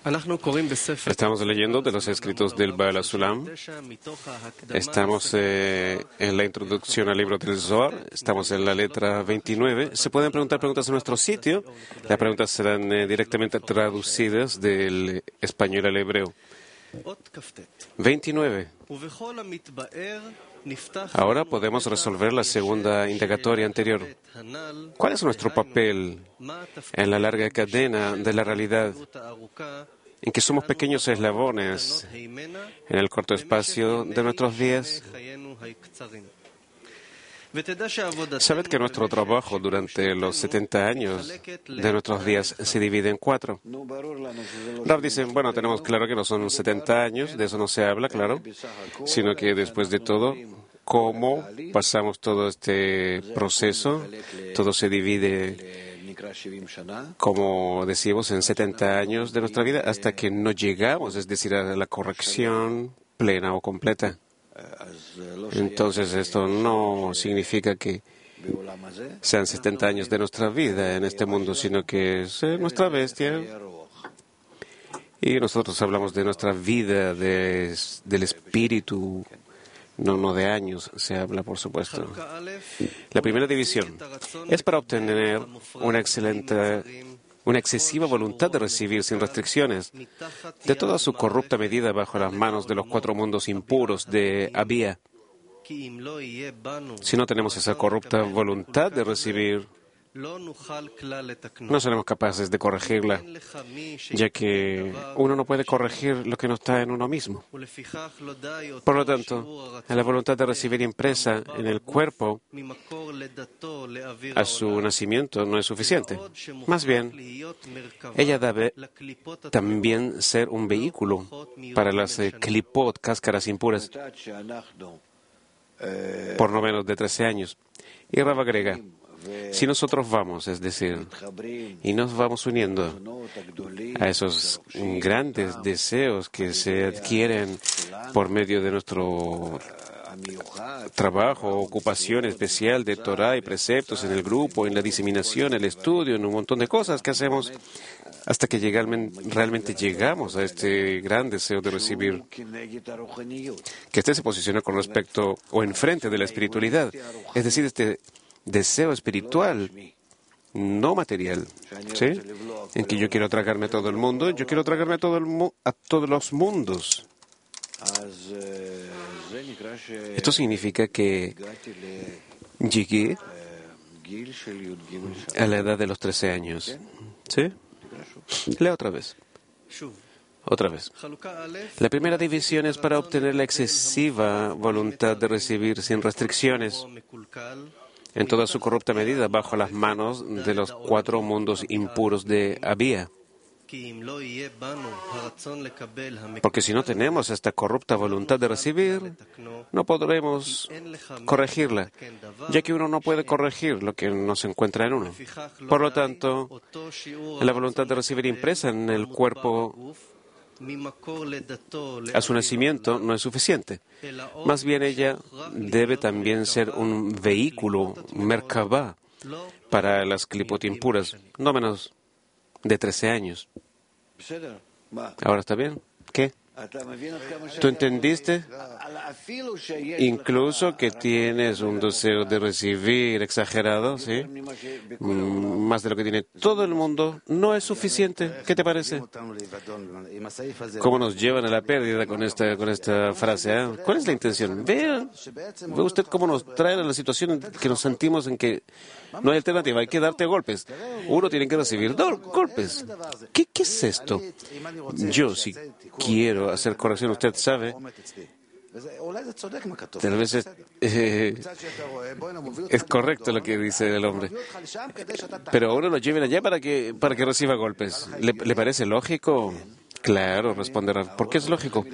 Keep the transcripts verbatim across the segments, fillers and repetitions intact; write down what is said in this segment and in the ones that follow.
Estamos leyendo de los escritos del Baal HaSulam. Estamos eh, en la introducción al libro del Zohar. Estamos en la letra veintinueve. Se pueden preguntar preguntas en nuestro sitio. Las preguntas serán eh, directamente traducidas del español al hebreo. veintinueve. Ahora podemos resolver la segunda indagatoria anterior. ¿Cuál es nuestro papel en la larga cadena de la realidad en que somos pequeños eslabones en el corto espacio de nuestros días? Sabed que nuestro trabajo durante los setenta años de nuestros días se divide en cuatro. Rav dice, bueno, tenemos claro que no son setenta años, de eso no se habla, claro, sino que después de todo, cómo pasamos todo este proceso, todo se divide, como decimos, en setenta años de nuestra vida hasta que no llegamos, es decir, a la corrección plena o completa. Entonces esto no significa que sean setenta años de nuestra vida en este mundo, sino que es nuestra bestia. Y nosotros hablamos de nuestra vida, de, del espíritu, no, no de años, se habla, por supuesto. La primera división es para obtener una excelente, una excesiva voluntad de recibir sin restricciones de toda su corrupta medida bajo las manos de los cuatro mundos impuros de Abía. Si no tenemos esa corrupta voluntad de recibir, no seremos capaces de corregirla, ya que uno no puede corregir lo que no está en uno mismo. Por lo tanto, la voluntad de recibir impresa en el cuerpo a su nacimiento no es suficiente. Más bien, ella debe también ser un vehículo para las eh, klipot, cáscaras impuras, por no menos de trece años. Y Rav agrega, si nosotros vamos, es decir, y nos vamos uniendo a esos grandes deseos que se adquieren por medio de nuestro trabajo, ocupación especial de Torah y preceptos en el grupo, en la diseminación, el estudio, en un montón de cosas que hacemos, hasta que llegan, realmente llegamos a este gran deseo de recibir, que este se posiciona con respecto o enfrente de la espiritualidad, es decir, este deseo espiritual, no material, ¿sí? En que yo quiero tragarme a todo el mundo, yo quiero tragarme a, todo el mu a todos los mundos. Esto significa que llegué a la edad de los trece años, ¿sí? Lea otra vez. Otra vez. La primera división es para obtener la excesiva voluntad de recibir sin restricciones en toda su corrupta medida bajo las manos de los cuatro mundos impuros de Abía. Porque si no tenemos esta corrupta voluntad de recibir, no podremos corregirla, ya que uno no puede corregir lo que no se encuentra en uno. Por lo tanto, la voluntad de recibir impresa en el cuerpo a su nacimiento no es suficiente. Más bien ella debe también ser un vehículo, un merkabah, para las klipot impuras, no menos de trece años. ¿Ahora está bien? ¿Qué? ¿Tú entendiste? Incluso que tienes un deseo de recibir exagerado, ¿sí? Más de lo que tiene todo el mundo, no es suficiente. ¿Qué te parece? ¿Cómo nos llevan a la pérdida con esta, con esta frase? ¿eh? ¿Cuál es la intención? Vean, ve usted cómo nos traen a la situación en que nos sentimos en que no hay alternativa, hay que darte golpes. Uno tiene que recibir do- golpes. ¿Qué, ¿Qué es esto? Yo, si quiero hacer corrección, usted sabe, tal vez es, eh, es correcto lo que dice el hombre, pero ahora lo lleven allá para que, para que reciba golpes. ¿Le, ¿le parece lógico? Claro, responderá. ¿Por qué es lógico?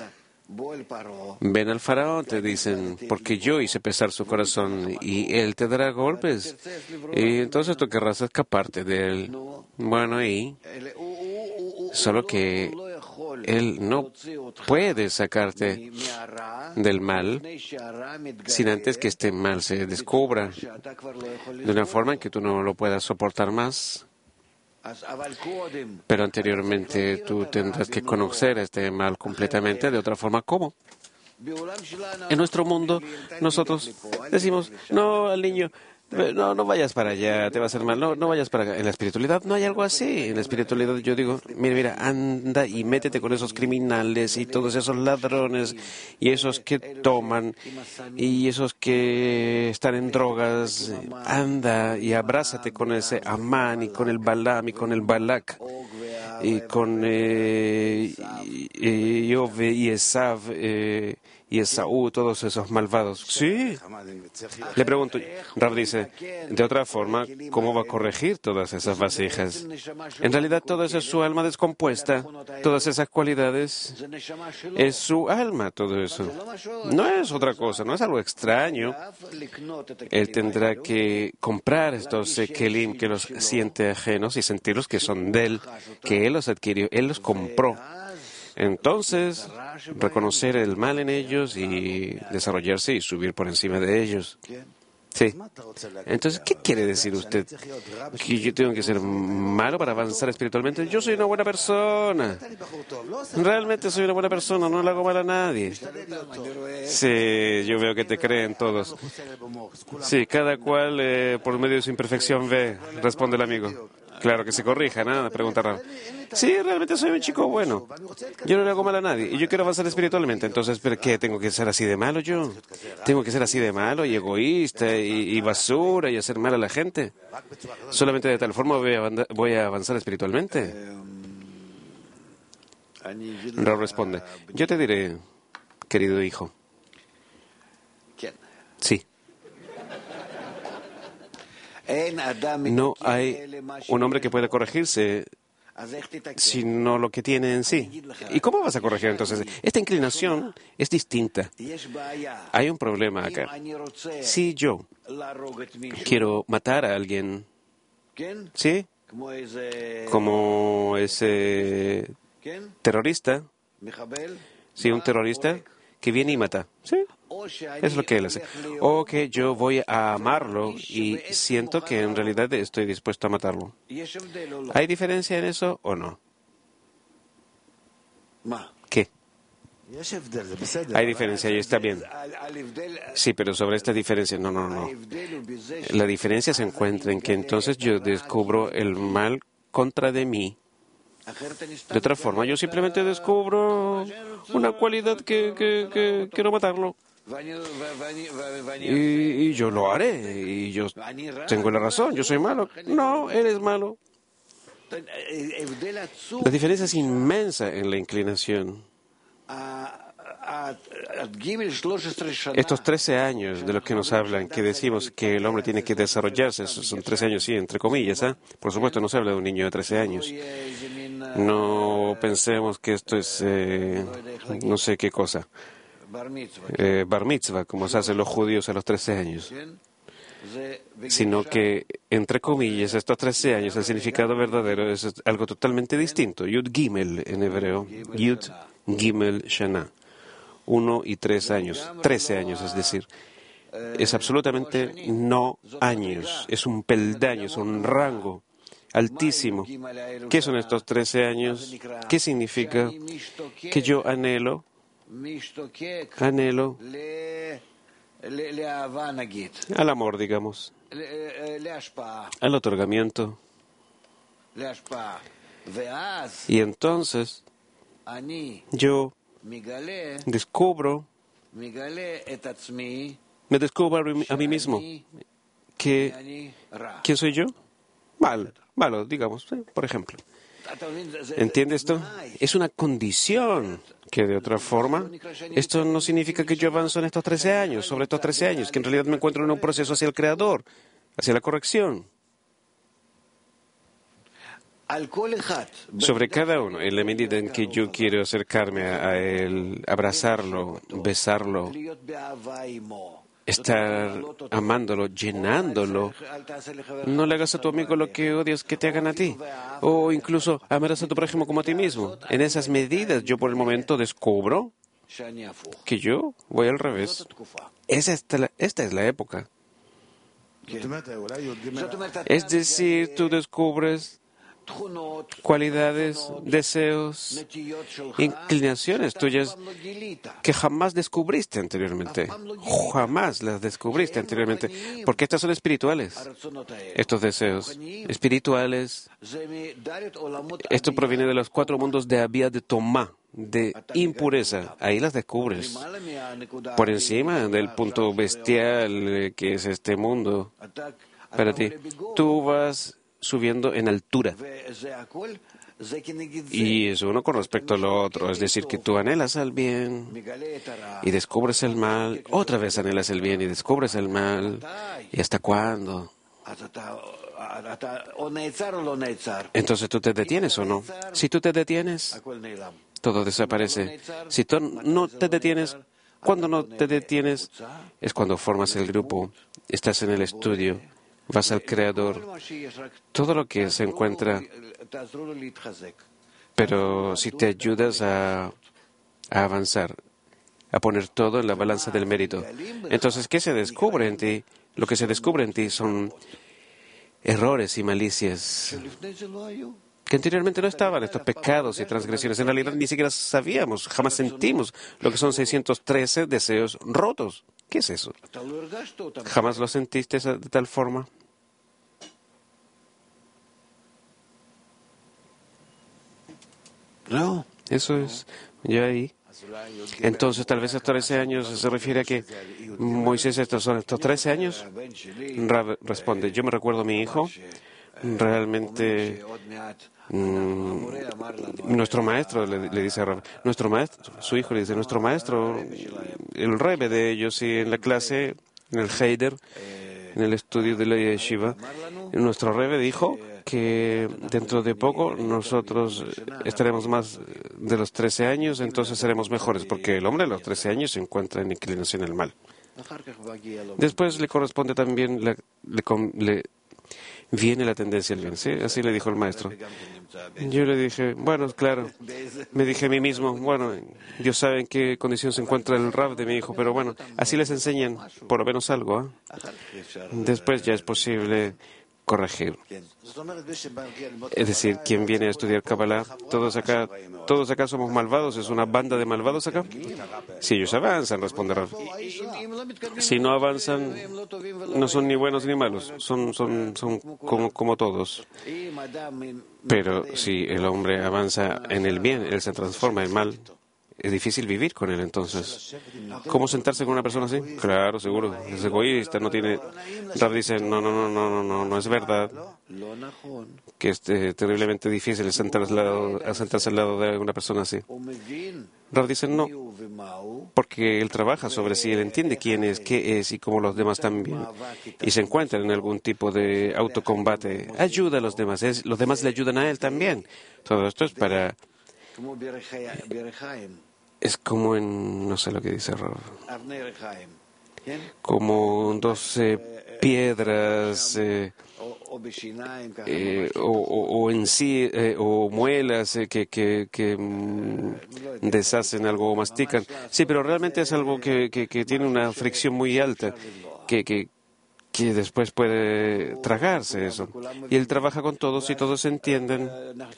Ven al faraón, te dicen, porque yo hice pesar su corazón y él te dará golpes. Y entonces tú querrás escaparte de él. Bueno, y solo que él no puede sacarte del mal sin antes que este mal se descubra de una forma en que tú no lo puedas soportar más. Pero anteriormente tú tendrás que conocer este mal completamente. De otra forma, ¿cómo? En nuestro mundo, nosotros decimos, no al niño, no, no vayas para allá, te va a hacer mal, no, no vayas para acá. En la espiritualidad no hay algo así. En la espiritualidad yo digo, mira, mira, anda y métete con esos criminales y todos esos ladrones y esos que toman y esos que están en drogas. Anda y abrázate con ese Amán y con el Balaam y con el Balak y con eh, y, Yov y Esav eh, y Esaú, todos esos malvados. Sí. Le pregunto, Rav dice, de otra forma, ¿cómo va a corregir todas esas vasijas? En realidad, todo eso es su alma descompuesta. Todas esas cualidades es su alma, todo eso. No es otra cosa, no es algo extraño. Él tendrá que comprar estos kelim que los siente ajenos y sentirlos que son de él, que él los adquirió, él los compró. Entonces, reconocer el mal en ellos y desarrollarse y subir por encima de ellos. Sí. Entonces, ¿qué quiere decir usted? ¿Que yo tengo que ser malo para avanzar espiritualmente? Yo soy una buena persona. Realmente soy una buena persona, no le hago mal a nadie. Sí, yo veo que te creen todos. Sí, cada cual eh, por medio de su imperfección ve, responde el amigo. Claro, que se corrija, nada, pregunta Rav. Sí, realmente soy un chico bueno. Yo no le hago mal a nadie y yo quiero avanzar espiritualmente. Entonces, ¿pero qué? ¿Tengo que ser así de malo yo? ¿Tengo que ser así de malo y egoísta y, y basura y hacer mal a la gente? Solamente de tal forma voy a, voy a avanzar espiritualmente. Rav responde, yo te diré, querido hijo. Sí. No hay un hombre que pueda corregirse sino lo que tiene en sí. ¿Y cómo vas a corregir entonces? Esta inclinación es distinta. Hay un problema acá. Si yo quiero matar a alguien, ¿sí? Como ese terrorista, sí, un terrorista que viene y mata, ¿sí? Es lo que él hace. O que yo voy a amarlo y siento que en realidad estoy dispuesto a matarlo. ¿Hay diferencia en eso o no? ¿Qué? Hay diferencia y está bien. Sí, pero sobre esta diferencia, no, no, no. La diferencia se encuentra en que entonces yo descubro el mal contra de mí. De otra forma, yo simplemente descubro una cualidad que, que, que quiero matarlo. Y, y yo lo haré. Y yo tengo la razón. Yo soy malo. No, eres malo. La diferencia es inmensa en la inclinación. Estos trece años de los que nos hablan, que decimos que el hombre tiene que desarrollarse, son trece años, sí, entre comillas, ¿eh? Por supuesto, no se habla de un niño de trece años. No pensemos que esto es, eh, no sé qué cosa, eh, bar mitzvah, como se hacen los judíos a los trece años. Sino que, entre comillas, estos trece años, el significado verdadero es algo totalmente distinto. Yud Gimel en hebreo, Yud Gimel Shana. Uno y tres años, trece años, es decir, es absolutamente no años, es un peldaño, es un rango altísimo. ¿Qué son estos trece años? ¿Qué significa? Que yo anhelo, anhelo al amor, digamos, al otorgamiento. Y entonces yo descubro, me descubro a mí mismo que, ¿quién soy yo? Malo, malo, digamos, por ejemplo. ¿Entiende esto? Es una condición que de otra forma, esto no significa que yo avanzo en estos trece años, sobre estos trece años, que en realidad me encuentro en un proceso hacia el Creador, hacia la corrección. Sobre cada uno, en la medida en que yo quiero acercarme a, a él, abrazarlo, besarlo, estar amándolo, llenándolo. No le hagas a tu amigo lo que odias que te hagan a ti. O incluso amarás a tu prójimo como a ti mismo. En esas medidas yo por el momento descubro que yo voy al revés. Esa esta, esta es la época. Es decir, tú descubres cualidades, deseos, inclinaciones tuyas que jamás descubriste anteriormente. Jamás las descubriste anteriormente. Porque estas son espirituales. Estos deseos espirituales. Esto proviene de los cuatro mundos de Abia de Tomá, de impureza. Ahí las descubres. Por encima del punto bestial que es este mundo. Para ti, tú vas subiendo en altura. Y es uno con respecto a lo otro. Es decir, que tú anhelas el bien y descubres el mal. Otra vez anhelas el bien y descubres el mal. ¿Y hasta cuándo? Entonces, ¿tú te detienes o no? Si tú te detienes, todo desaparece. Si tú no te detienes, cuando no te detienes, es cuando formas el grupo, estás en el estudio, vas al Creador, todo lo que se encuentra. Pero si te ayudas a, a avanzar, a poner todo en la balanza del mérito, entonces, ¿qué se descubre en ti? Lo que se descubre en ti son errores y malicias que anteriormente no estaban, estos pecados y transgresiones. En realidad ni siquiera sabíamos, jamás sentimos lo que son seiscientos trece deseos rotos. ¿Qué es eso? ¿Jamás lo sentiste de tal forma? No. Eso es, ya ahí. Entonces, tal vez estos trece años se refiere a que Moisés, estos son estos trece años. Rab responde, yo me recuerdo a mi hijo, realmente mm, nuestro maestro, le, le dice a Rab, nuestro maestro, su hijo le dice, nuestro maestro, el rebe de ellos, y en la clase, en el Heider, en el estudio de la yeshiva, nuestro rebe dijo que dentro de poco nosotros estaremos más de los trece años, entonces seremos mejores, porque el hombre a los trece años se encuentra en inclinación al mal. Después le corresponde también, la, le, le viene la tendencia al bien, ¿sí? Así le dijo el maestro. Yo le dije, bueno, claro, me dije a mí mismo, bueno, Dios sabe en qué condición se encuentra el rab de mi hijo, pero bueno, así les enseñan por lo menos algo, ¿eh? Después ya es posible corregir. Es decir, quien viene a estudiar Kabbalah, todos acá, todos acá somos malvados, ¿es una banda de malvados acá? Si ellos avanzan, responderán. Si no avanzan, no son ni buenos ni malos, son, son, son como, como todos. Pero si el hombre avanza en el bien, él se transforma en mal. Es difícil vivir con él, entonces. ¿Cómo sentarse con una persona así? Claro, seguro. Es egoísta, no tiene... Rab dice, no, no, no, no, no, no, no es verdad. Que es eh, terriblemente difícil sentarse al, lado, sentarse al lado de una persona así. Rab dice, no, porque él trabaja sobre sí, él entiende quién es, qué es y cómo los demás también. Y se encuentra en algún tipo de autocombate. Ayuda a los demás, es, los demás le ayudan a él también. Todo esto es para... Es como en, no sé lo que dice Rav, como doce piedras eh, eh, o, o, o en sí, eh, o muelas eh, que, que, que mm, deshacen algo o mastican. Sí, pero realmente es algo que, que, que tiene una fricción muy alta, que, que, que después puede tragarse eso. Y él trabaja con todos y todos entienden.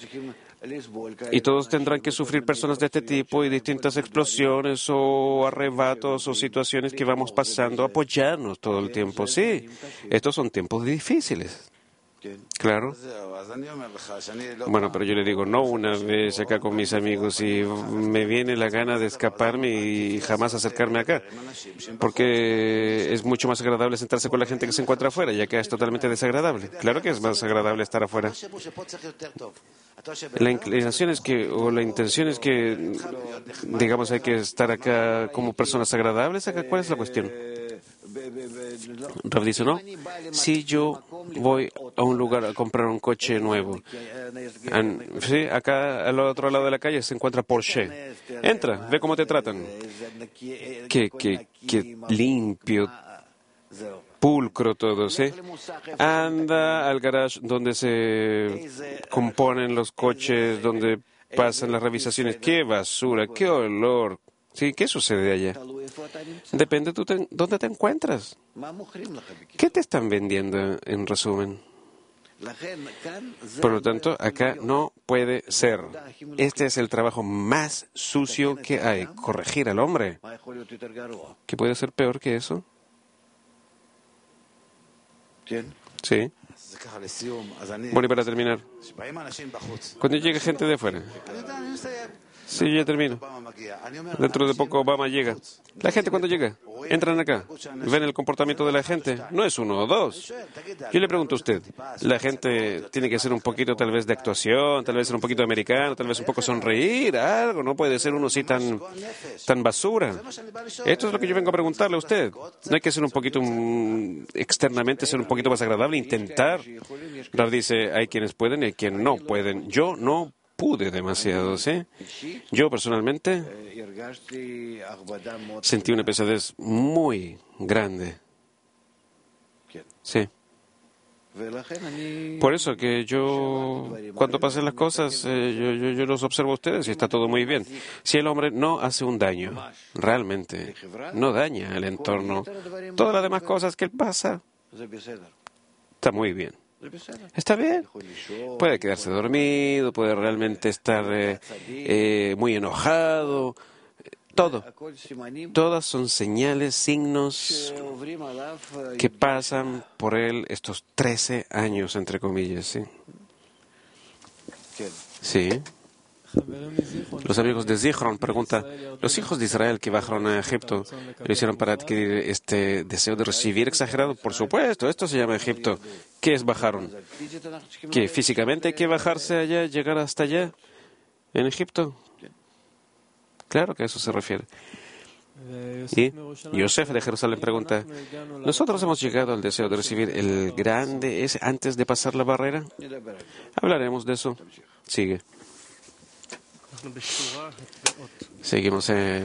Y todos tendrán que sufrir personas de este tipo y distintas explosiones o arrebatos o situaciones que vamos pasando, apoyarnos todo el tiempo. Sí, estos son tiempos difíciles. Claro. Bueno, pero yo le digo, no una vez acá con mis amigos y me viene la gana de escaparme y jamás acercarme acá, porque es mucho más agradable sentarse con la gente que se encuentra afuera, ya que es totalmente desagradable. Claro que es más agradable estar afuera. La inclinación es que, o la intención es que, digamos, hay que estar acá como personas agradables. Acá, ¿cuál es la cuestión? Rav dice, no, si yo voy a un lugar a comprar un coche nuevo, sí, acá al otro lado de la calle se encuentra Porsche, entra, ve cómo te tratan, qué, qué, qué limpio, pulcro todo, ¿sí? Anda al garage donde se componen los coches, donde pasan las revisaciones, qué basura, qué olor. Sí, ¿qué sucede allá? Depende de te, dónde te encuentras. ¿Qué te están vendiendo, en resumen? Por lo tanto, acá no puede ser. Este es el trabajo más sucio que hay, corregir al hombre. ¿Qué puede ser peor que eso? Sí. Bueno, y para terminar, cuando llega gente de afuera, sí, ya termino. Dentro de poco Obama llega. La gente cuando llega, entran acá, ven el comportamiento de la gente. No es uno o dos. Yo le pregunto a usted, la gente tiene que hacer un poquito tal vez de actuación, tal vez ser un poquito americano, tal vez un poco sonreír, algo. No puede ser uno así tan, tan basura. Esto es lo que yo vengo a preguntarle a usted. No hay que ser un poquito um, externamente, ser un poquito más agradable, intentar. Rav dice, hay quienes pueden y hay quienes no pueden. Yo no pude demasiado, ¿sí? Yo personalmente sentí una pesadez muy grande. Sí. Por eso que yo, cuando pasen las cosas, eh, yo, yo, yo los observo a ustedes y está todo muy bien. Si el hombre no hace un daño, realmente, no daña al entorno, todas las demás cosas que él pasa, está muy bien. Está bien. Puede quedarse dormido, puede realmente estar eh, eh, muy enojado. Todo. Todas son señales, signos que pasan por él estos trece años, entre comillas. Sí. Sí. Los amigos de Zichron preguntan, ¿los hijos de Israel que bajaron a Egipto lo hicieron para adquirir este deseo de recibir exagerado? Por supuesto, esto se llama Egipto. ¿Qué es bajaron? ¿Que físicamente hay que bajarse allá, llegar hasta allá, en Egipto? Claro que a eso se refiere. Y Yosef de Jerusalén pregunta, ¿nosotros hemos llegado al deseo de recibir el grande ese antes de pasar la barrera? Hablaremos de eso. Sigue. Seguimos. Eh,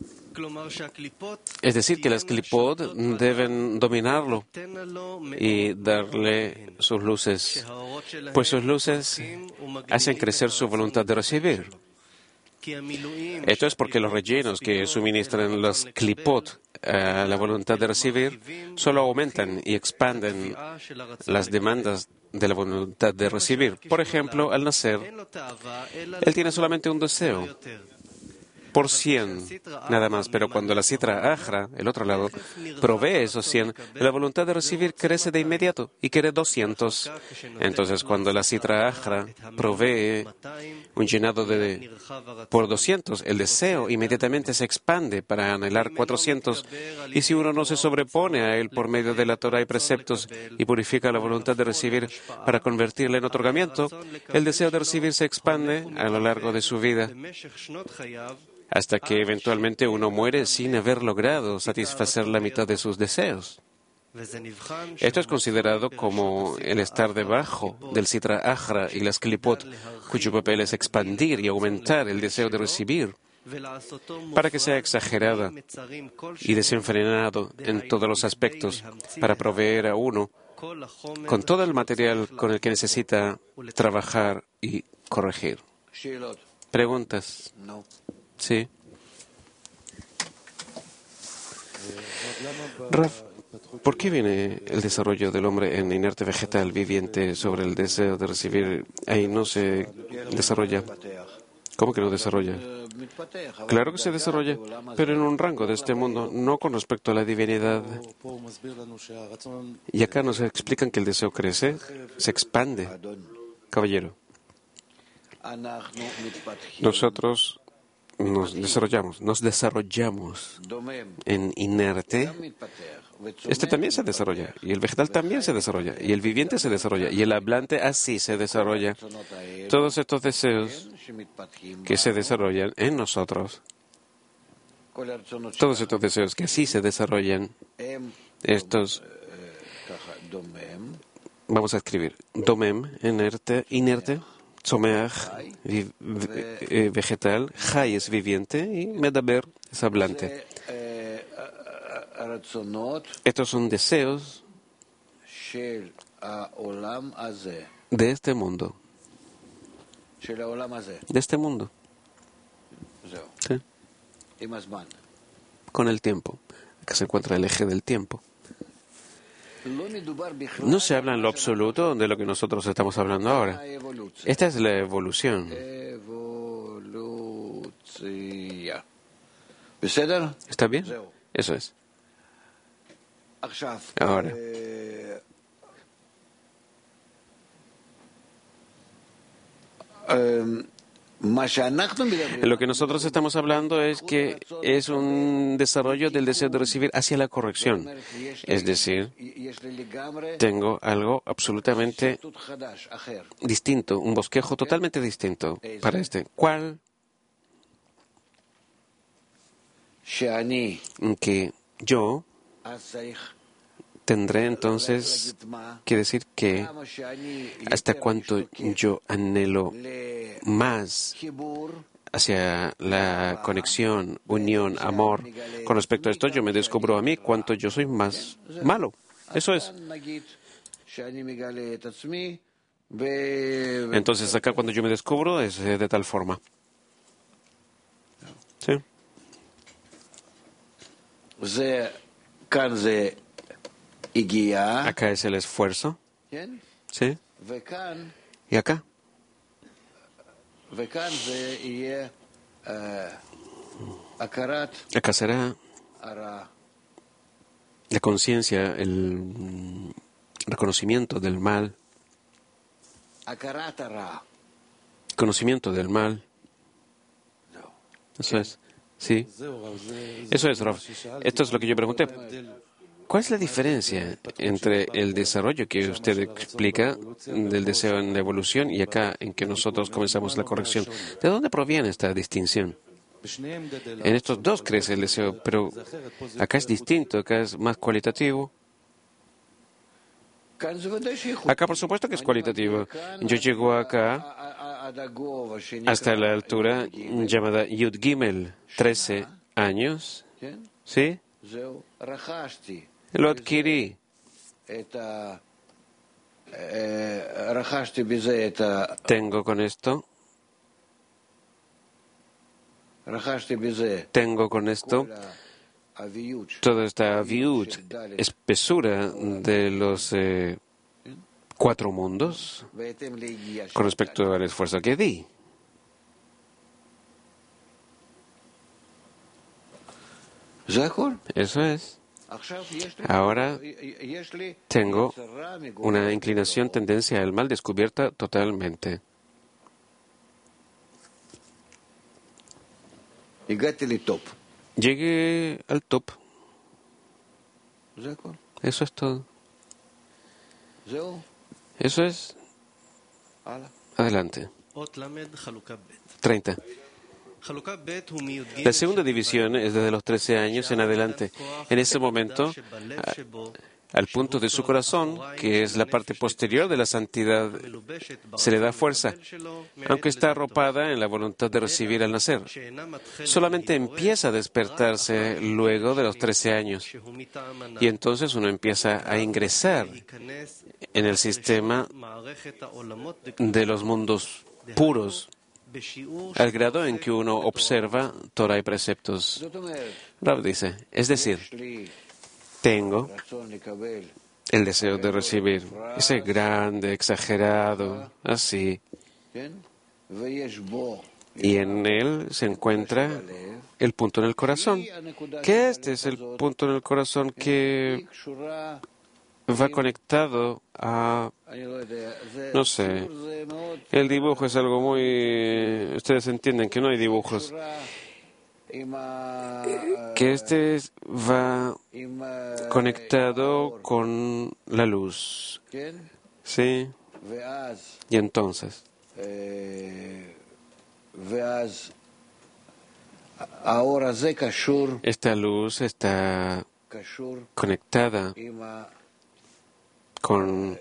es decir, que las clipot deben dominarlo y darle sus luces, pues sus luces hacen crecer su voluntad de recibir. Esto es porque los rellenos que suministran las clipot a la voluntad de recibir solo aumentan y expanden las demandas de la voluntad de recibir. Por ejemplo, al nacer, él tiene solamente un deseo por cien, nada más, pero cuando la Sitra Ajra, el otro lado, provee esos cien, la voluntad de recibir crece de inmediato y quiere doscientos. Entonces, cuando la Sitra Ajra provee un llenado de por doscientos, el deseo inmediatamente se expande para anhelar cuatrocientos, y si uno no se sobrepone a él por medio de la Torah y preceptos y purifica la voluntad de recibir para convertirla en otorgamiento, el deseo de recibir se expande a lo largo de su vida, hasta que eventualmente uno muere sin haber logrado satisfacer la mitad de sus deseos. Esto es considerado como el estar debajo del Sitra Ajra y las Klipot, cuyo papel es expandir y aumentar el deseo de recibir, para que sea exagerada y desenfrenado en todos los aspectos, para proveer a uno con todo el material con el que necesita trabajar y corregir. ¿Preguntas? Sí. Raf, ¿por qué viene el desarrollo del hombre en inerte vegetal viviente sobre el deseo de recibir? Ahí no se desarrolla. ¿Cómo que no desarrolla? Claro que se desarrolla, pero en un rango de este mundo, no con respecto a la divinidad. Y acá nos explican que el deseo crece, se expande. Caballero, nosotros nos desarrollamos, nos desarrollamos en inerte. Este también se desarrolla, y el vegetal también se desarrolla, y el viviente se desarrolla, y el hablante así se desarrolla. Todos estos deseos que se desarrollan en nosotros, todos estos deseos que así se desarrollan, estos, vamos a escribir, domem, inerte, inerte, Tzomeach, vegetal, Jai es viviente y Medaber es hablante. Estos son deseos de este mundo. De este mundo. ¿Sí? Con el tiempo. Acá se encuentra el eje del tiempo. No se habla en lo absoluto de lo que nosotros estamos hablando ahora. Esta es la evolución. ¿Está bien? Eso es. Ahora, lo que nosotros estamos hablando es que es un desarrollo del deseo de recibir hacia la corrección. Es decir, tengo algo absolutamente distinto, un bosquejo totalmente distinto para este. ¿Cuál? Que yo tendré entonces que decir que hasta cuanto yo anhelo más hacia la conexión, unión, amor, con respecto a esto yo me descubro a mí cuánto yo soy más malo. Eso es. Entonces acá cuando yo me descubro es de tal forma. Sí. Acá es el esfuerzo. ¿Sí? Y acá. Acá será la conciencia, el reconocimiento del mal. Conocimiento del mal. Eso es. Sí. Eso es, Rav. Esto es lo que yo pregunté. ¿Cuál es la diferencia entre el desarrollo que usted explica del deseo en la evolución y acá en que nosotros comenzamos la corrección? ¿De dónde proviene esta distinción? En estos dos crece el deseo, pero acá es distinto, acá es más cualitativo. Acá por supuesto que es cualitativo. Yo llego acá hasta la altura llamada Yud Gimel, trece años. ¿Sí? Lo adquirí. Tengo con esto. Tengo con esto toda esta aviut, espesura de los eh, cuatro mundos con respecto al esfuerzo que di. Eso es. Ahora tengo una inclinación, tendencia al mal descubierta totalmente. Llegué al top. Eso es todo. Eso es. Adelante. treinta. La segunda división es desde los trece años en adelante. En ese momento, al punto de su corazón, que es la parte posterior de la santidad, se le da fuerza, aunque está arropada en la voluntad de recibir al nacer. Solamente empieza a despertarse luego de los trece años. Y entonces uno empieza a ingresar en el sistema de los mundos puros, al grado en que uno observa Torah y preceptos. Rav dice, es decir, tengo el deseo de recibir, ese grande, exagerado, así, y en él se encuentra el punto en el corazón, que este es el punto en el corazón que va conectado a, no sé, el dibujo es algo muy, ustedes entienden que no hay dibujos, que este va conectado con la luz, ¿sí? Y entonces, esta luz está conectada con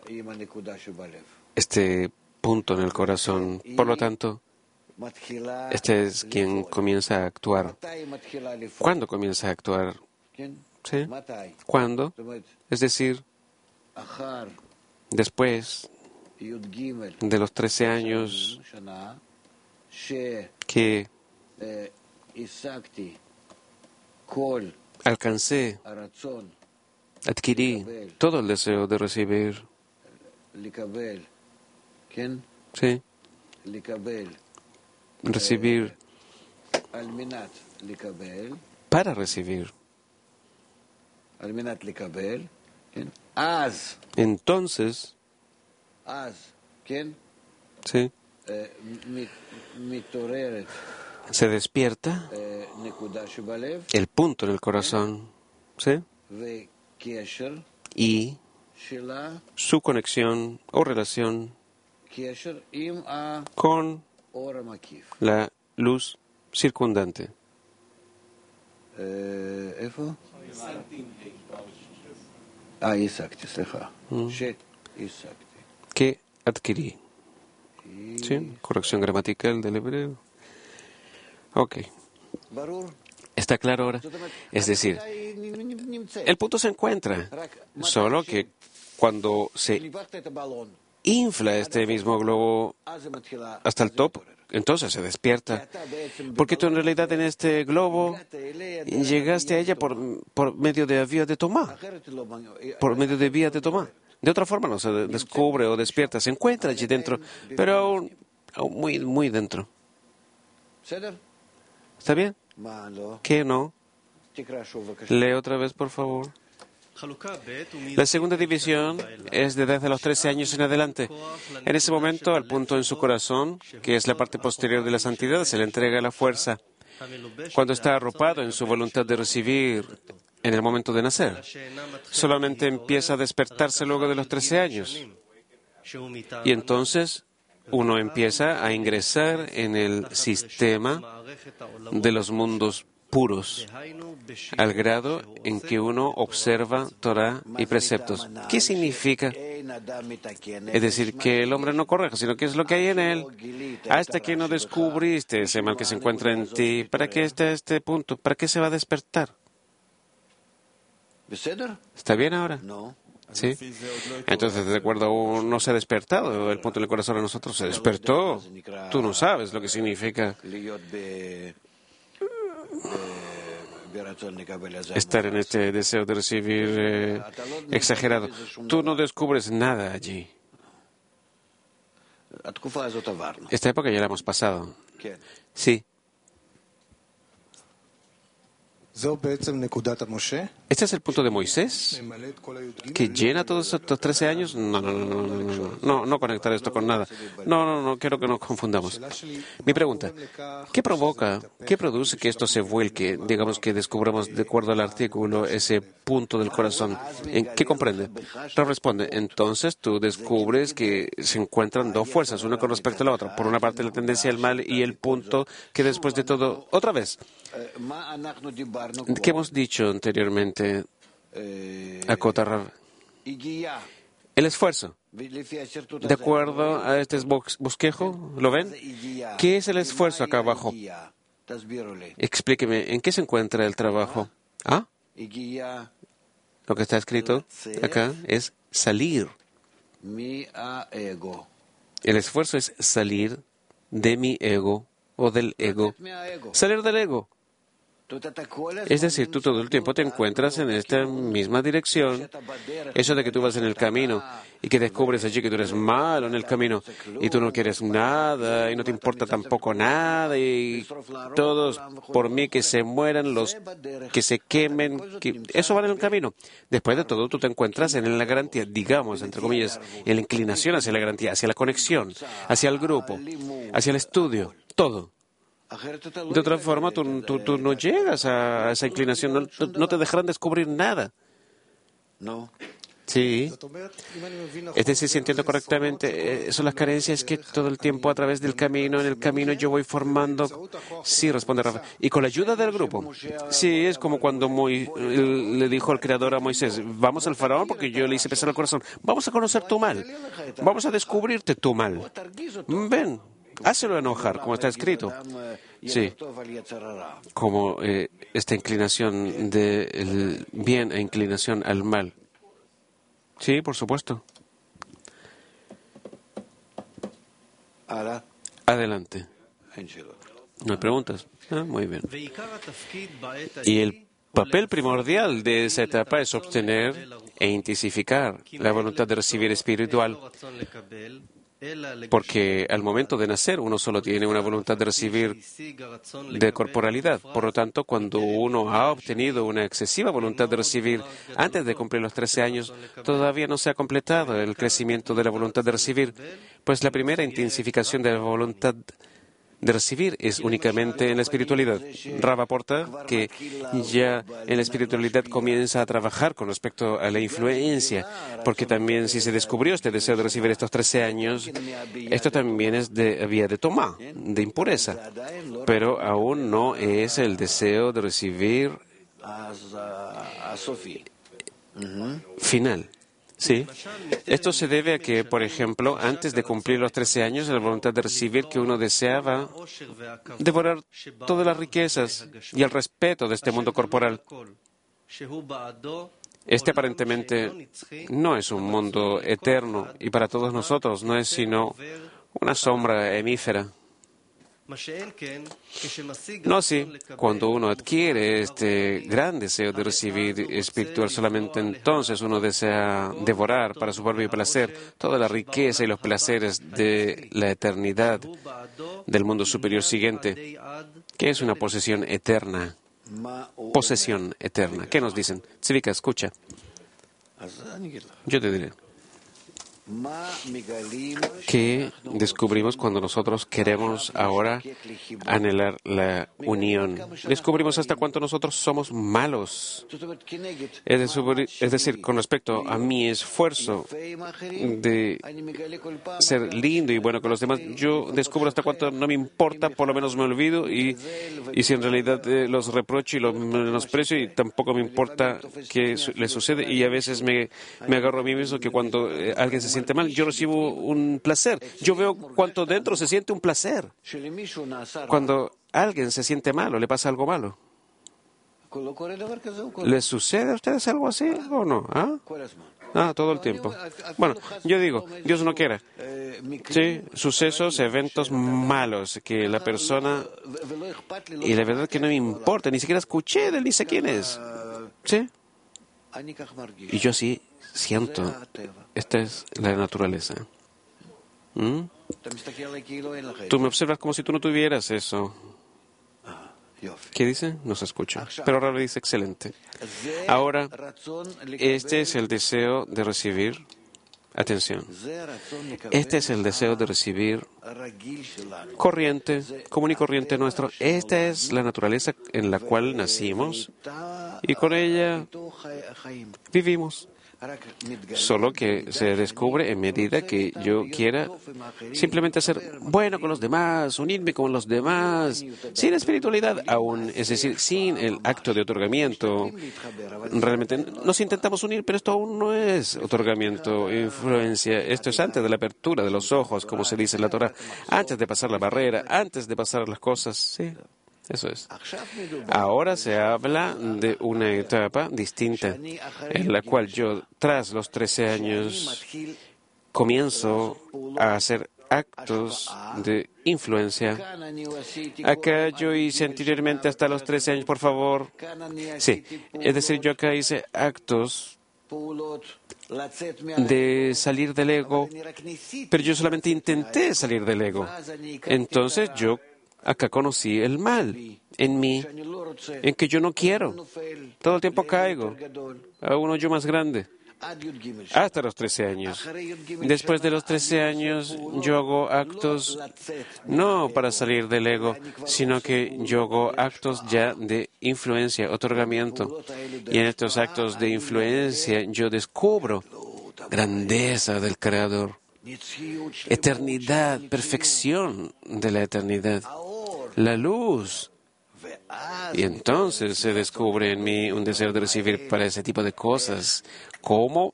este punto en el corazón. Por lo tanto, este es quien comienza a actuar. ¿Cuándo comienza a actuar? ¿Sí? ¿Cuándo? Es decir, después de los trece años que alcancé adquirí todo el deseo de recibir. Sí. Recibir para recibir. Entonces, sí, se despierta el punto en el corazón, ¿sí? Y su conexión o relación con la luz circundante. Mm. ¿Qué adquirí? ¿Sí? Corrección gramatical del hebreo. Ok. ¿Está claro ahora? Es decir, el punto se encuentra, solo que cuando se infla este mismo globo hasta el top, entonces se despierta. Porque tú en realidad en este globo llegaste a ella por, por medio de vía de Tomás, por medio de vía de Tomás. De otra forma no se descubre o despierta, se encuentra allí dentro, pero aún, aún muy, muy dentro. ¿Está bien? ¿Qué no? Lee otra vez, por favor. La segunda división es de desde los trece años en adelante. En ese momento, al punto en su corazón, que es la parte posterior de la santidad, se le entrega la fuerza. Cuando está arropado en su voluntad de recibir en el momento de nacer, solamente empieza a despertarse luego de los trece años. Y entonces uno empieza a ingresar en el sistema de los mundos puros, al grado en que uno observa Torah y preceptos. ¿Qué significa? Es decir, que el hombre no corrige, sino que es lo que hay en él. Hasta que no descubriste ese mal que se encuentra en ti, ¿para qué está este punto? ¿Para qué se va a despertar? ¿Está bien ahora? ¿Sí? Entonces, de acuerdo, aún no se ha despertado. El punto del corazón de nosotros se despertó. Tú no sabes lo que significa estar en este deseo de recibir eh, exagerado. Tú no descubres nada allí. Esta época ya la hemos pasado. Sí. ¿Este es el punto de Moisés? ¿Que llena todos estos trece años? No, no, no, no, no, no, no, no conectar esto con nada. No, no, no, quiero que nos confundamos. Mi pregunta, ¿qué provoca, qué produce que esto se vuelque, digamos que descubramos de acuerdo al artículo, ese punto del corazón? ¿En qué comprende? Nos responde, entonces tú descubres que se encuentran dos fuerzas, una con respecto a la otra. Por una parte la tendencia al mal y el punto que después de todo, otra vez, ¿qué hemos dicho anteriormente, Akotar? El esfuerzo. De acuerdo a este bosquejo, ¿lo ven? ¿Qué es el esfuerzo acá abajo? Explíqueme, ¿en qué se encuentra el trabajo? ¿Ah? Lo que está escrito acá es salir. El esfuerzo es salir de mi ego o del ego. Salir del ego. Es decir, tú todo el tiempo te encuentras en esta misma dirección. Eso de que tú vas en el camino y que descubres allí que tú eres malo en el camino y tú no quieres nada y no te importa tampoco nada y todos por mí que se mueran, los que se quemen, que eso va en el camino. Después de todo, tú te encuentras en la garantía, digamos, entre comillas, en la inclinación hacia la garantía, hacia la conexión, hacia el grupo, hacia el estudio, todo. De otra forma, tú, tú, tú no llegas a esa inclinación, no, no te dejarán descubrir nada. Sí. Es decir, si entiendo correctamente, eh, son las carencias que todo el tiempo a través del camino, en el camino yo voy formando. Sí, responde Rafa. Y con la ayuda del grupo. Sí, es como cuando Moy, le dijo al Creador a Moisés, vamos al faraón porque yo le hice pesar el corazón. Vamos a conocer tu mal. Vamos a descubrirte tu mal. Ven. Hácelo enojar, como está escrito. Sí, como eh, esta inclinación del bien e inclinación al mal. Sí, por supuesto. Adelante. No hay preguntas. Ah, muy bien. Y el papel primordial de esa etapa es obtener e intensificar la voluntad de recibir espiritual, porque al momento de nacer uno solo tiene una voluntad de recibir de corporalidad. Por lo tanto, cuando uno ha obtenido una excesiva voluntad de recibir antes de cumplir los trece años, todavía no se ha completado el crecimiento de la voluntad de recibir, pues la primera intensificación de la voluntad de recibir es únicamente en la espiritualidad. Rav aporta que ya en la espiritualidad comienza a trabajar con respecto a la influencia, porque también si se descubrió este deseo de recibir estos trece años, esto también es de vía de tomá, de impureza, pero aún no es el deseo de recibir final. Sí, esto se debe a que, por ejemplo, antes de cumplir los trece años, la voluntad de recibir que uno deseaba devorar todas las riquezas y el respeto de este mundo corporal. Este aparentemente no es un mundo eterno y para todos nosotros no es sino una sombra efímera. No así, cuando uno adquiere este gran deseo de recibir espiritual, solamente entonces uno desea devorar para su propio placer toda la riqueza y los placeres de la eternidad del mundo superior siguiente, que es una posesión eterna. Posesión eterna. ¿Qué nos dicen? Tzvika, escucha. Yo te diré. ¿Qué descubrimos cuando nosotros queremos ahora anhelar la unión? Descubrimos hasta cuánto nosotros somos malos. Es decir, con respecto a mi esfuerzo de ser lindo y bueno con los demás, yo descubro hasta cuánto no me importa, por lo menos me olvido, y, y si en realidad eh, los reprocho y los menosprecio y tampoco me importa qué su le sucede, y a veces me, me agarro a mí mismo que cuando eh, alguien se siente mal, yo recibo un placer. Yo veo cuánto dentro se siente un placer. Cuando alguien se siente mal o le pasa algo malo. ¿Les sucede a ustedes algo así o no? ¿Ah? Ah, todo el tiempo. Bueno, yo digo, Dios no quiera. Sí, sucesos, eventos malos que la persona... Y la verdad que no me importa, ni siquiera escuché de él, ni sé quién es. ¿Sí? Y yo sí siento. Esta es la naturaleza. ¿Mm? Tú me observas como si tú no tuvieras eso. ¿Qué dice? No se escucha. Pero ahora dice excelente. Ahora, este es el deseo de recibir. Atención. Este es el deseo de recibir corriente, común y corriente nuestro. Esta es la naturaleza en la cual nacimos y con ella vivimos. Solo que se descubre en medida que yo quiera simplemente ser bueno con los demás, unirme con los demás, sin espiritualidad aún, es decir, sin el acto de otorgamiento. Realmente nos intentamos unir, pero esto aún no es otorgamiento, influencia. Esto es antes de la apertura de los ojos, como se dice en la Torah, antes de pasar la barrera, antes de pasar las cosas, sí. Eso es. Ahora se habla de una etapa distinta en la cual yo, tras los trece años, comienzo a hacer actos de influencia. Acá yo hice anteriormente hasta los trece años, por favor. Sí, es decir, yo acá hice actos de salir del ego, pero yo solamente intenté salir del ego. Entonces yo acá conocí el mal en mí, en que yo no quiero. Todo el tiempo caigo a un hoyo más grande. Hasta los trece años. Después de los trece años, yo hago actos no para salir del ego, sino que yo hago actos ya de influencia, otorgamiento. Y en estos actos de influencia yo descubro grandeza del Creador, eternidad, perfección de la eternidad, la luz. Y entonces se descubre en mí un deseo de recibir para ese tipo de cosas. ¿Cómo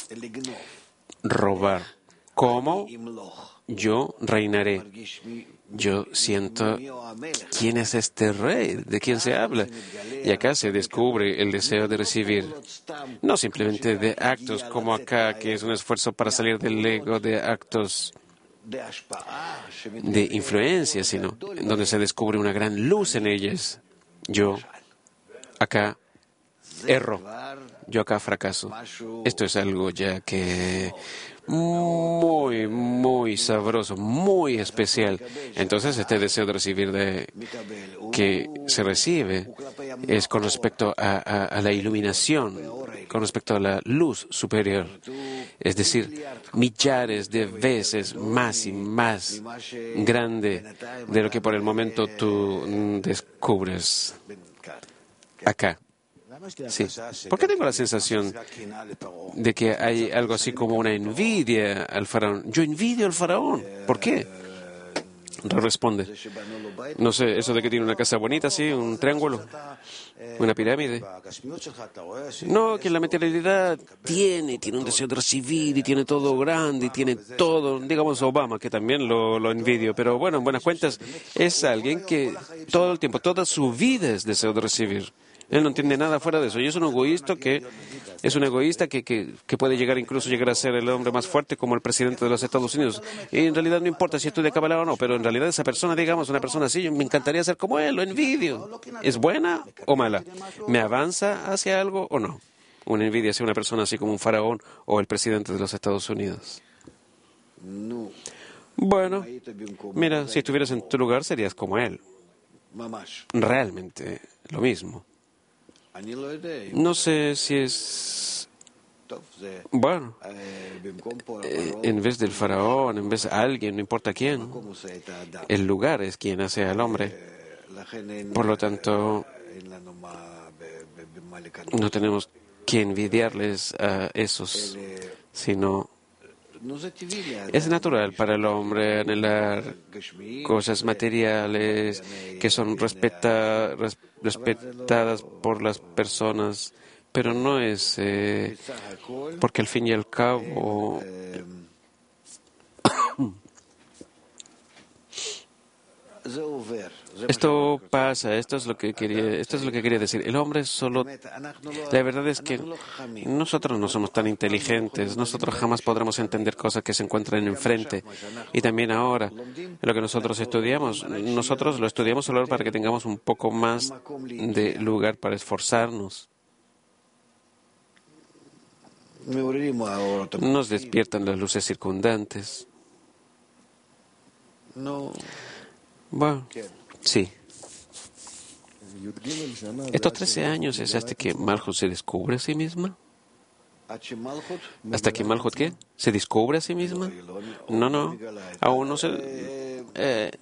robar? ¿Cómo yo reinaré? Yo siento quién es este rey, de quién se habla. Y acá se descubre el deseo de recibir, no simplemente de actos como acá, que es un esfuerzo para salir del ego, de actos de influencia, sino en donde se descubre una gran luz en ellas. Yo, acá, erro, yo acá fracaso. Esto es algo ya que muy, muy sabroso, muy especial. Entonces este deseo de recibir de, que se recibe es con respecto a, a, a la iluminación, con respecto a la luz superior. Es decir, millares de veces más y más grande de lo que por el momento tú descubres acá. Sí. ¿Por qué tengo la sensación de que hay algo así como una envidia al faraón? Yo envidio al faraón. ¿Por qué? Responde. No sé, eso de que tiene una casa bonita, sí, un triángulo, una pirámide. No, que en la materialidad tiene, tiene un deseo de recibir y tiene todo grande y tiene todo, digamos Obama, que también lo, lo envidio. Pero bueno, en buenas cuentas, es alguien que todo el tiempo, toda su vida es deseo de recibir. Él no entiende nada fuera de eso. Y es un egoísta que es un egoísta que, que, que puede llegar incluso llegar a ser el hombre más fuerte como el presidente de los Estados Unidos. Y en realidad no importa si estudia Kabbalah o no, pero en realidad esa persona, digamos, una persona así, me encantaría ser como él, lo envidio. ¿Es buena o mala? ¿Me avanza hacia algo o no? Una envidia hacia una persona así como un faraón o el presidente de los Estados Unidos. Bueno, mira, si estuvieras en tu lugar serías como él. Realmente lo mismo. No sé si es... Bueno, eh, en vez del faraón, en vez de alguien, no importa quién, el lugar es quien hace al hombre. Por lo tanto, no tenemos que envidiarles a esos, sino es natural para el hombre anhelar cosas materiales que son respeta, res, respetadas por las personas, pero no es eh, porque al fin y al cabo esto pasa, esto es lo que quería, esto es lo que quería decir. El hombre solo, la verdad es que nosotros no somos tan inteligentes, nosotros jamás podremos entender cosas que se encuentran enfrente. Y también ahora, en lo que nosotros estudiamos, nosotros lo estudiamos solo para que tengamos un poco más de lugar para esforzarnos. Nos despiertan las luces circundantes. Bueno, sí. Estos trece años es hasta que Malhut se descubre a sí misma. ¿Hasta que Malhut qué? ¿Se descubre a sí misma? No, no. Aún no se... Eh,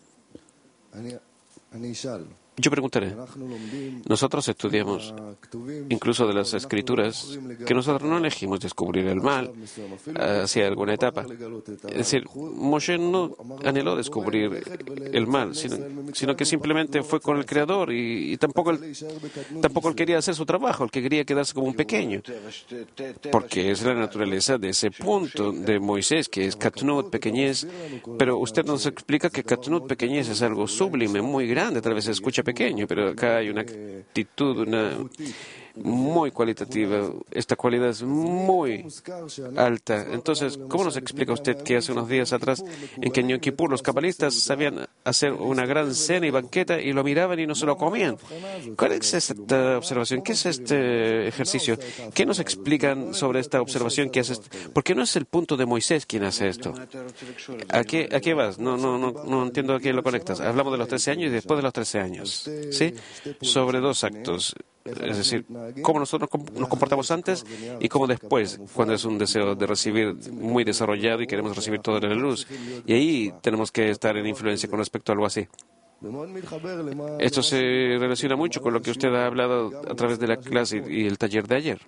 yo preguntaré. Nosotros estudiamos, incluso de las escrituras, que nosotros no elegimos descubrir el mal hacia alguna etapa. Es decir, Moshe no anheló descubrir el mal, sino, sino que simplemente fue con el Creador y, y tampoco, él, tampoco él quería hacer su trabajo, él que quería quedarse como un pequeño. Porque es la naturaleza de ese punto de Moisés, que es Katnut, pequeñez. Pero usted nos explica que Katnut, pequeñez, es algo sublime, muy grande, tal vez se escucha pequeño, pero acá hay una actitud una muy cualitativa. Esta cualidad es muy alta. Entonces, ¿cómo nos explica usted que hace unos días atrás, en que en Yom Kippur los cabalistas sabían hacer una gran cena y banqueta y lo miraban y no se lo comían? ¿Cuál es esta observación? ¿Qué es este ejercicio? ¿Qué nos explican sobre esta observación que hace? ¿Por qué no es el punto de Moisés quien hace esto? ¿A qué, a qué vas? No, no, no, no entiendo a qué lo conectas. Hablamos de los trece años y después de los trece años. ¿Sí? Sobre dos actos. Es decir, cómo nosotros nos comportamos antes y cómo después, cuando es un deseo de recibir muy desarrollado y queremos recibir toda la luz. Y ahí tenemos que estar en influencia con respecto a algo así. Esto se relaciona mucho con lo que usted ha hablado a través de la clase y el taller de ayer.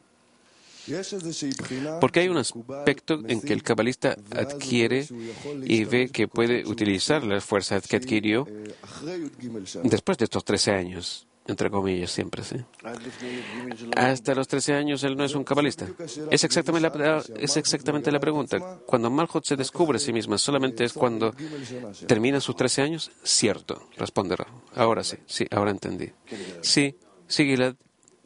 Porque hay un aspecto en que el cabalista adquiere y ve que puede utilizar la fuerza que adquirió después de estos trece años. Entre comillas, siempre, ¿sí? Hasta los trece años él no es un cabalista. Es exactamente la, es exactamente la pregunta. Cuando Malhut se descubre a sí misma, ¿solamente es cuando termina sus trece años? Cierto, responde Ra. Ahora sí, sí, ahora entendí. Sí, sí, Gilad.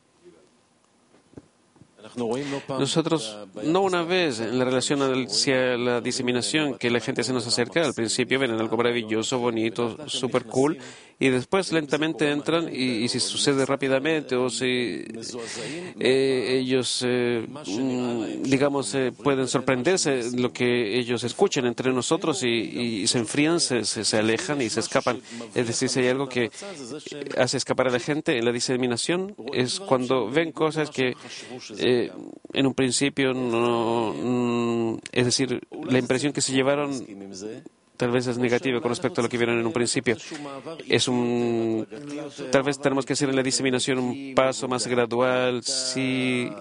Nosotros, no una vez en la relación hacia la diseminación, que la gente se nos acerca, al principio ven algo maravilloso, bonito, super cool, y después lentamente entran y, y si sucede rápidamente o si eh, ellos, eh, mm, digamos, eh, pueden sorprenderse lo que ellos escuchan entre nosotros y, y se enfrían, se, se, se alejan y se escapan. Es decir, si hay algo que hace escapar a la gente en la diseminación es cuando ven cosas que eh, en un principio no, mm, es decir, la impresión que se llevaron tal vez es negativa con respecto a lo que vieron en un principio. Es un, tal vez tenemos que hacer en la diseminación un paso más gradual, sí,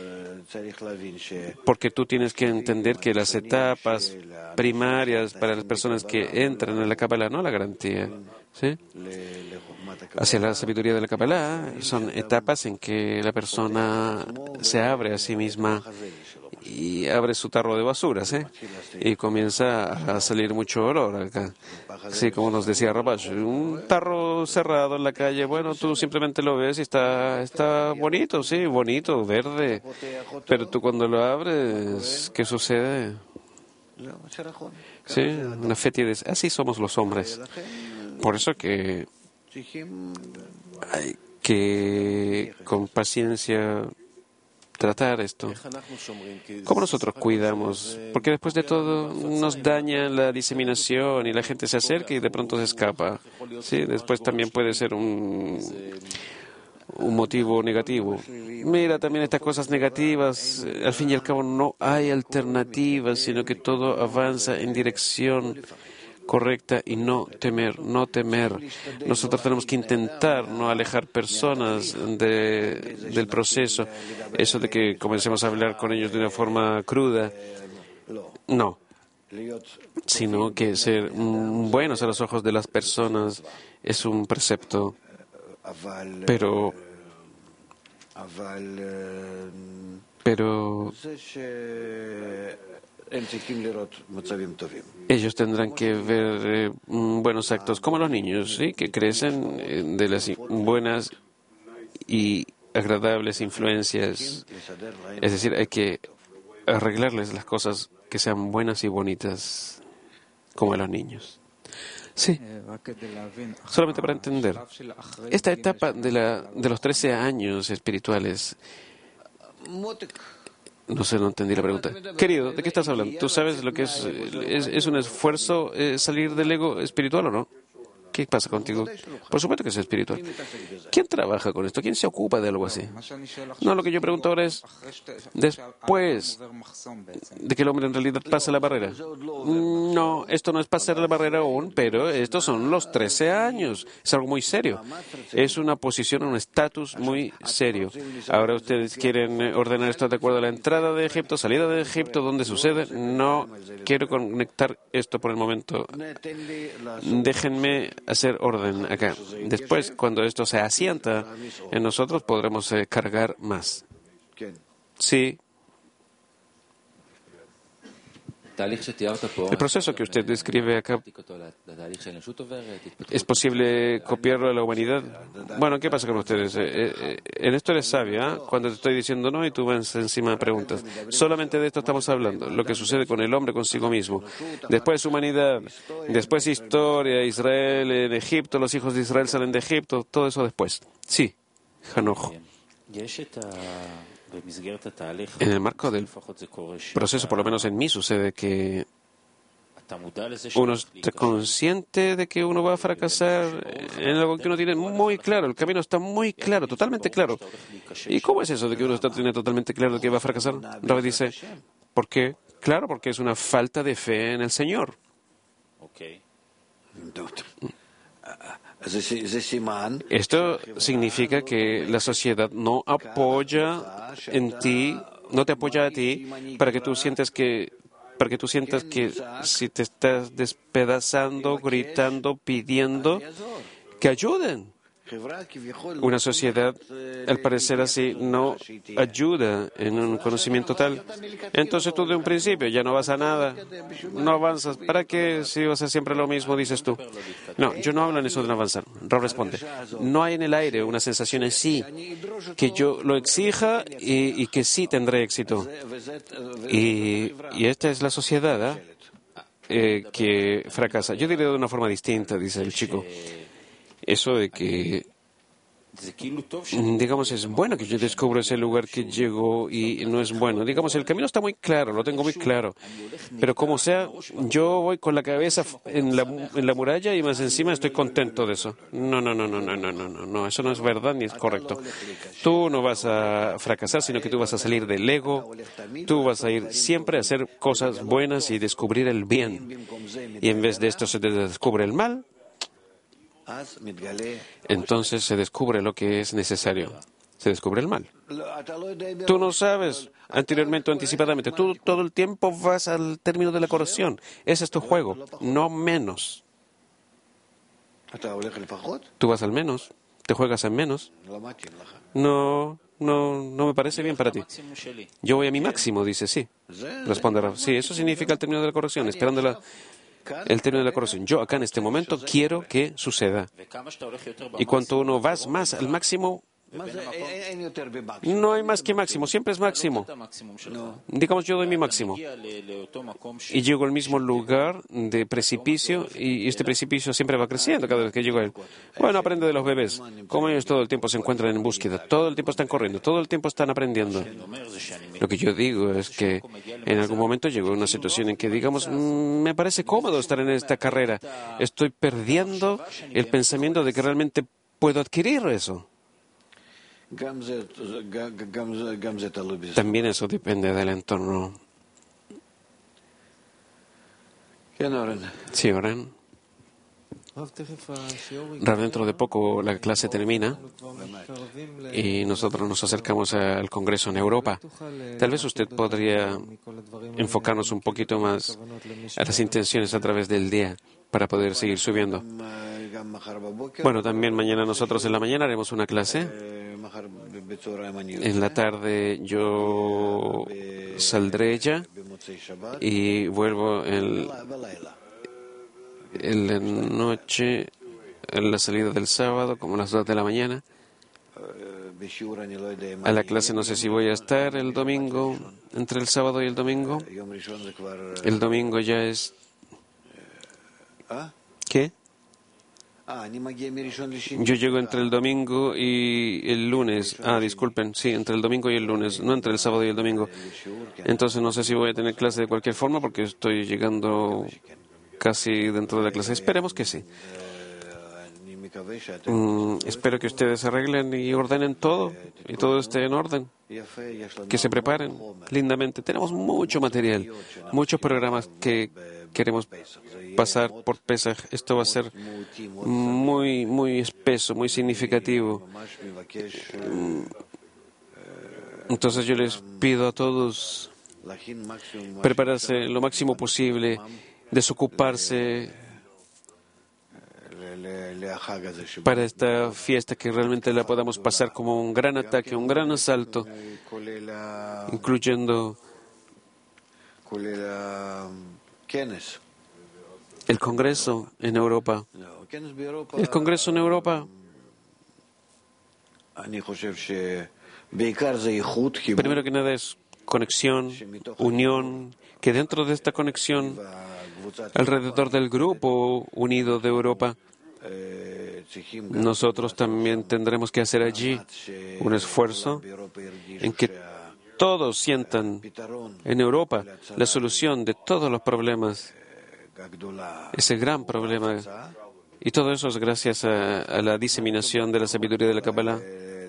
porque tú tienes que entender que las etapas primarias para las personas que entran en la Kabbalah, no la garantía, ¿sí? Hacia la sabiduría de la Kabbalah son etapas en que la persona se abre a sí misma y abre su tarro de basuras, ¿eh? Y comienza a salir mucho olor acá. Sí, como nos decía Rabash, un tarro cerrado en la calle, bueno, tú simplemente lo ves y está, está bonito, sí, bonito, verde, pero tú cuando lo abres, ¿qué sucede? Sí, una fetidez. Así somos los hombres. Por eso que hay que con paciencia tratar esto. ¿Cómo nosotros cuidamos? Porque después de todo nos daña la diseminación y la gente se acerca y de pronto se escapa. Sí, después también puede ser un, un motivo negativo. Mira, también estas cosas negativas, al fin y al cabo no hay alternativas, sino que todo avanza en dirección correcta y no temer, no temer. Nosotros tenemos que intentar no alejar personas de, del proceso. Eso de que comencemos a hablar con ellos de una forma cruda, no. Sino que ser buenos a los ojos de las personas es un precepto. Pero, pero ellos tendrán que ver eh, buenos actos, como los niños, ¿sí? Que crecen eh, de las buenas y agradables influencias. Es decir, hay que arreglarles las cosas que sean buenas y bonitas, como a los niños. Sí, solamente para entender. Esta etapa de, la, de los trece años espirituales. No sé, no entendí la pregunta. Querido, ¿de qué estás hablando? ¿Tú sabes lo que es? ¿Es, es un esfuerzo eh, salir del ego espiritual o no? ¿Qué pasa contigo? Por supuesto que es espiritual. ¿Quién trabaja con esto? ¿Quién se ocupa de algo así? No, lo que yo pregunto ahora es, después de que el hombre en realidad pase la barrera. No, esto no es pasar la barrera aún, pero estos son los trece años. Es algo muy serio. Es una posición, un estatus muy serio. Ahora ustedes quieren ordenar esto de acuerdo a la entrada de Egipto, salida de Egipto, ¿dónde sucede? No quiero conectar esto por el momento. Déjenme hacer orden acá. Después, cuando esto se asienta en nosotros, podremos eh, cargar más. Sí. El proceso que usted describe acá, ¿es posible copiarlo a la humanidad? Bueno, ¿qué pasa con ustedes? Eh, eh, en esto eres sabia, ¿eh? Cuando te estoy diciendo no y tú vas encima de preguntas. Solamente de esto estamos hablando, lo que sucede con el hombre consigo mismo. Después humanidad, después historia, Israel en Egipto, los hijos de Israel salen de Egipto, todo eso después. Sí, Hanoch. En el marco del proceso, por lo menos en mí, sucede que uno está consciente de que uno va a fracasar en algo que uno tiene muy claro. El camino está muy claro, totalmente claro. ¿Y cómo es eso de que uno está, tiene totalmente claro de que va a fracasar? Rabbi dice, ¿por qué? Claro, porque es una falta de fe en el Señor. Esto significa que la sociedad no apoya en ti, no te apoya a ti para que tú sientas que, para que tú sientas que si te estás despedazando, gritando, pidiendo, que ayuden. Una sociedad, al parecer así, no ayuda en un conocimiento tal. Entonces tú de un principio ya no vas a nada, no avanzas. ¿Para qué si vas a hacer siempre lo mismo, dices tú? No, yo no hablo en eso de no avanzar. Raúl responde, no hay en el aire una sensación en sí que yo lo exija y, y que sí tendré éxito. Y, y esta es la sociedad ¿eh? Eh, que fracasa. Yo diría de una forma distinta, dice el chico. Eso de que, digamos, es bueno que yo descubro ese lugar que llegó y no es bueno. Digamos, el camino está muy claro, lo tengo muy claro. Pero como sea, yo voy con la cabeza en la, en la muralla y más encima estoy contento de eso. No, no, no, no, no, no, no, no, no, eso no es verdad ni es correcto. Tú no vas a fracasar, sino que tú vas a salir del ego. Tú vas a ir siempre a hacer cosas buenas y descubrir el bien. Y en vez de esto se te descubre el mal. Entonces se descubre lo que es necesario. Se descubre el mal. Tú no sabes anteriormente o anticipadamente. Tú todo el tiempo vas al término de la corrección. Ese es tu juego, no menos. Tú vas al menos. Te juegas en menos. No, no, no me parece bien para ti. Yo voy a mi máximo, dice sí. Responde Rav. Sí, eso significa el término de la corrección, esperando la... el término de la corrección. Yo acá en este momento quiero que suceda. Y cuanto uno vas más al máximo, no hay más que máximo, siempre es máximo. Digamos, yo doy mi máximo. Y llego al mismo lugar de precipicio y este precipicio siempre va creciendo cada vez que llego a él. Bueno, aprende de los bebés. Como ellos todo el tiempo se encuentran en búsqueda, todo el tiempo están corriendo, todo el tiempo están aprendiendo. Lo que yo digo es que en algún momento llegó a una situación en que, digamos, mmm, me parece cómodo estar en esta carrera. Estoy perdiendo el pensamiento de que realmente puedo adquirir eso. También eso depende del entorno. Sí, Oren. Rav, dentro de poco la clase termina y nosotros nos acercamos al Congreso en Europa. Tal vez usted podría enfocarnos un poquito más a las intenciones a través del día para poder seguir subiendo. Bueno, también mañana nosotros en la mañana haremos una clase. En la tarde yo saldré ya y vuelvo en, en la noche, en la salida del sábado, como a las dos de la mañana. A la clase no sé si voy a estar el domingo, entre el sábado y el domingo. El domingo ya es... ¿Qué? Yo llego entre el domingo y el lunes. Ah, disculpen, sí, entre el domingo y el lunes, no entre el sábado y el domingo. Entonces no sé si voy a tener clase de cualquier forma porque estoy llegando casi dentro de la clase. Esperemos que sí. Mm, espero que ustedes arreglen y ordenen todo y todo esté en orden. Que se preparen lindamente. Tenemos mucho material, muchos programas que queremos pasar por Pesaj. Esto va a ser muy, muy espeso, muy significativo. Entonces yo les pido a todos prepararse lo máximo posible, desocuparse para esta fiesta, que realmente la podamos pasar como un gran ataque, un gran asalto, incluyendo el Congreso en Europa. El Congreso en Europa, primero que nada, es conexión, unión, que dentro de esta conexión, alrededor del grupo unido de Europa, nosotros también tendremos que hacer allí un esfuerzo en que todos sientan en Europa la solución de todos los problemas, ese gran problema. Y todo eso es gracias a, a la diseminación de la sabiduría de la Kabbalah.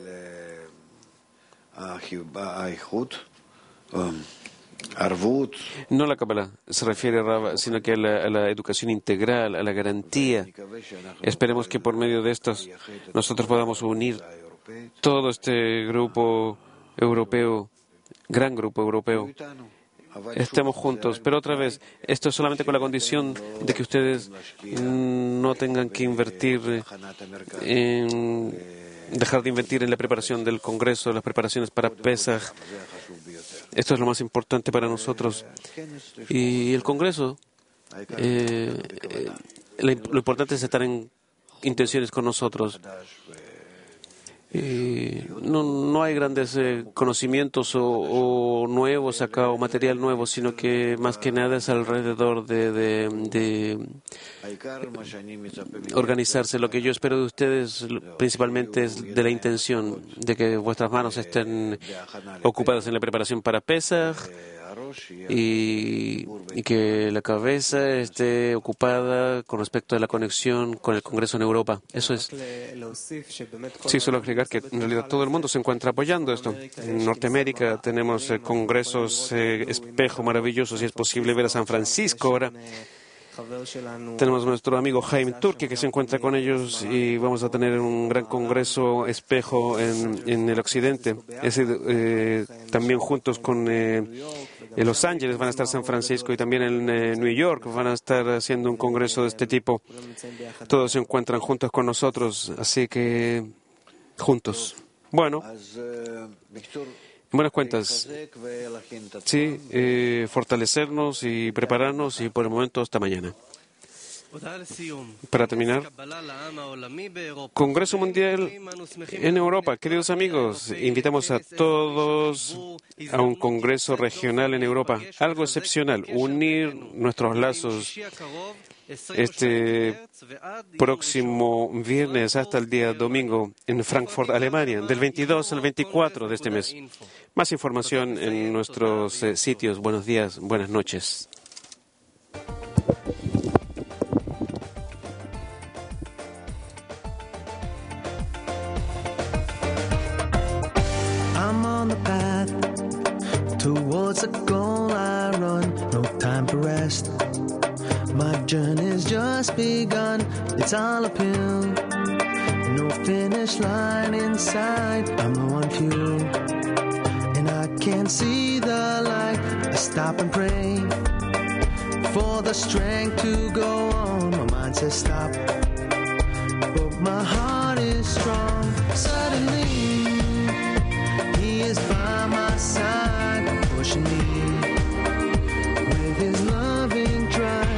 No la Kabbalah se refiere, Rav, sino que a la, a la educación integral, a la garantía. Esperemos que por medio de estos nosotros podamos unir todo este grupo europeo, gran grupo europeo. Estemos juntos, pero otra vez, esto es solamente con la condición de que ustedes no tengan que invertir en, dejar de invertir en la preparación del Congreso, las preparaciones para Pesaj. Esto es lo más importante para nosotros. Y el Congreso, eh, eh, lo importante es estar en intenciones con nosotros. Y no, no hay grandes eh, conocimientos o, o nuevos acá o material nuevo, sino que más que nada es alrededor de, de, de organizarse. Lo que yo espero de ustedes principalmente es de la intención, de que vuestras manos estén ocupadas en la preparación para Pesaj y, y que la cabeza esté ocupada con respecto a la conexión con el Congreso en Europa. Eso es. Sí, solo agregar que en realidad todo el mundo se encuentra apoyando esto. En Norteamérica tenemos eh, congresos eh, espejo maravillosos y es posible ver a San Francisco ahora. Tenemos nuestro amigo Jaime Turki que se encuentra con ellos y vamos a tener un gran congreso espejo en, en el occidente. Ese, eh, también juntos con eh, en Los Ángeles van a estar San Francisco y también en eh, New York van a estar haciendo un congreso de este tipo. Todos se encuentran juntos con nosotros, así que juntos. Bueno. En buenas cuentas, sí, eh, fortalecernos y prepararnos y por el momento hasta mañana. Para terminar, Congreso Mundial en Europa. Queridos amigos, invitamos a todos a un Congreso regional en Europa. Algo excepcional, unir nuestros lazos este próximo viernes hasta el día domingo en Frankfurt, Alemania, del veintidós al veinticuatro de este mes. Más información en nuestros eh, sitios. Buenos días, buenas noches. I'm on the path towards a goal I run, no time for rest. My journey's just begun, it's all uphill. No finish line in sight, I'm low on fuel. And I can't see the light, I stop and pray for the strength to go on. My mind says stop, but my heart is strong. Suddenly, He is by my side, pushing me with His loving drive.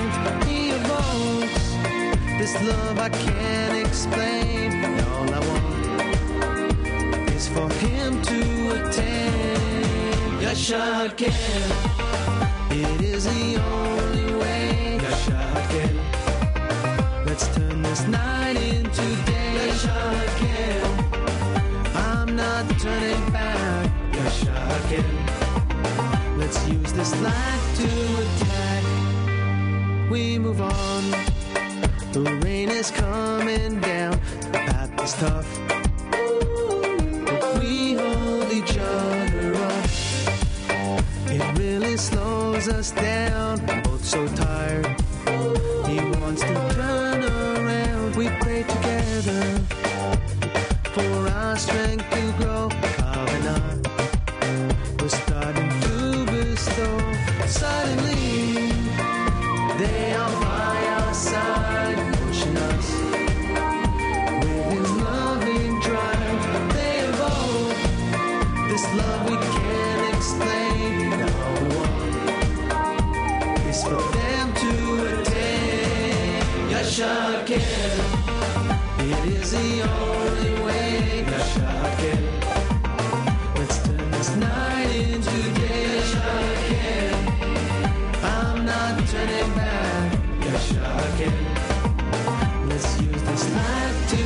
This love I can't explain, and all I want is for Him to attain. Yashar Ken, it is the only way. Yashar Ken, let's turn this night into day. Yashar Ken, I'm not turning back. Yashar Ken, let's use this life to attack. We move on. The rain is coming down, the path is tough, but we hold each other up. It really slows us down, we're both so tired. He wants to turn around, we pray together for our strength to grow. Covenant, we're starting to bestow. Suddenly, they are by our side, pushing us with His loving drive. They evoke this love we can't explain. Now we want is for them to attain. Yashar Ken, it is the only way. Yashar Ken, let's turn this night into day. Yashar Ken, I'm not turning back. Yashar Ken, let's use this life to